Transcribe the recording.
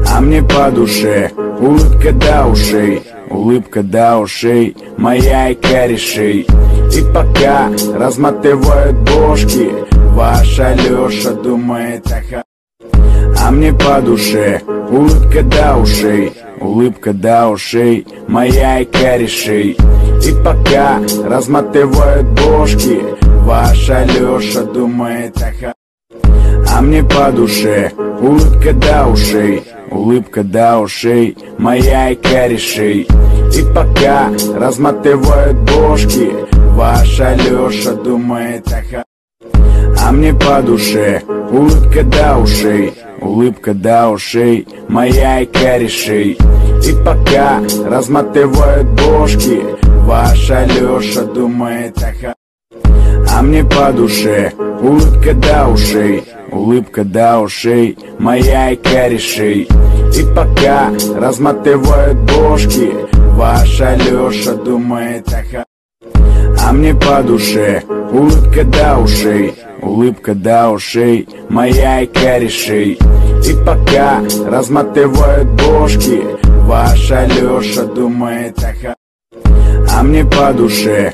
А мне по душе улыбка до ушей, улыбка до ушей, моя и корешей. И пока разматывают бошки, ваша Лёша думает ага. А мне по душе улыбка до ушей, улыбка до ушей, моя и корешей. И пока разматывают бошки, ваша Лёша думает ага. А мне по душе улыбка до ушей, улыбка до ушей, моя и корешей. И пока разматывают бошки, ваша Лёша думает ага. А мне по душе улыбка до ушей, улыбка до ушей, моя и корешей. И пока разматывают бошки, ваша Лёша думает ага. А мне по душе улыбка до ушей, улыбка до ушей, моя и корешей. И пока разматывают бошки, ваша Лёша думает ага. А мне по душе улыбка до ушей, улыбка до ушей, моя и корешей. И пока разматывают бошки, ваша Лёша думает ага. А мне по душе